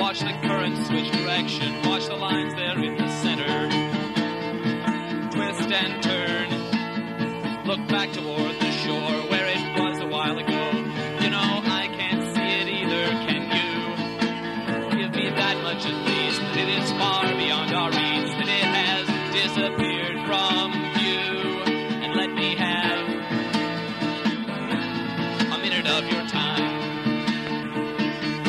Watch the current switch direction. Watch the lines there in the center. Twist and turn. Look back toward the shore where